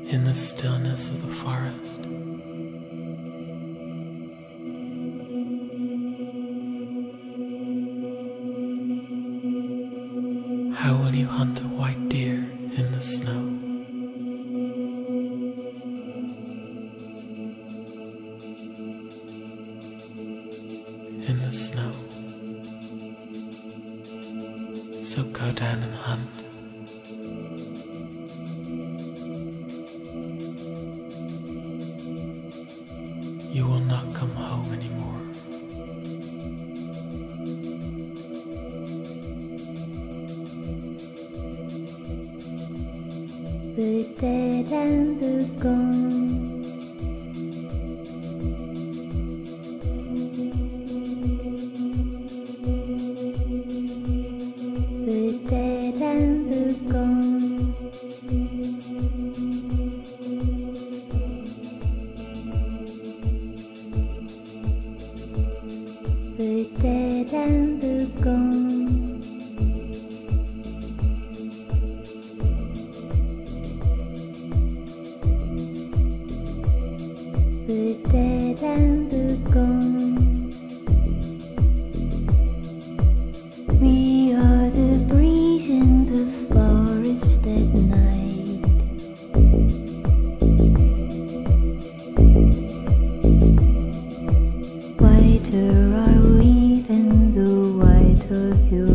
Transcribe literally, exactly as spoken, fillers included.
in the stillness of the forest. How will you hunt a white deer in the snow? In the snow. So go down and hunt. You will not come home anymore. The dead and the gone, the dead and the gone, the dead and the gone. The dead and the gone. We are the breeze in the forest at night. Whiter are we than the white of your